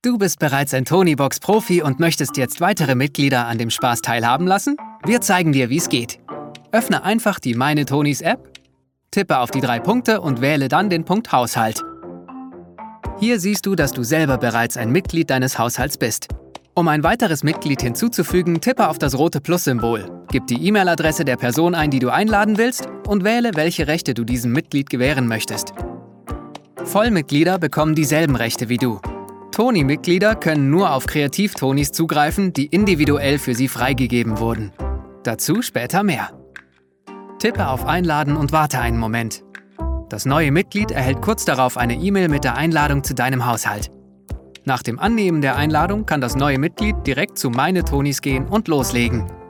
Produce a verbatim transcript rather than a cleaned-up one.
Du bist bereits ein Tonybox-Profi und möchtest jetzt weitere Mitglieder an dem Spaß teilhaben lassen? Wir zeigen dir, wie es geht. Öffne einfach die Meine Tonys App, tippe auf die drei Punkte und wähle dann den Punkt Haushalt. Hier siehst du, dass du selber bereits ein Mitglied deines Haushalts bist. Um ein weiteres Mitglied hinzuzufügen, tippe auf das rote Plus-Symbol, gib die E-Mail-Adresse der Person ein, die du einladen willst, und wähle, welche Rechte du diesem Mitglied gewähren möchtest. Vollmitglieder bekommen dieselben Rechte wie du. Tony-Mitglieder können nur auf Kreativ-Tonys zugreifen, die individuell für sie freigegeben wurden. Dazu später mehr. Tippe auf Einladen und warte einen Moment. Das neue Mitglied erhält kurz darauf eine E-Mail mit der Einladung zu deinem Haushalt. Nach dem Annehmen der Einladung kann das neue Mitglied direkt zu Meine Tonys gehen und loslegen.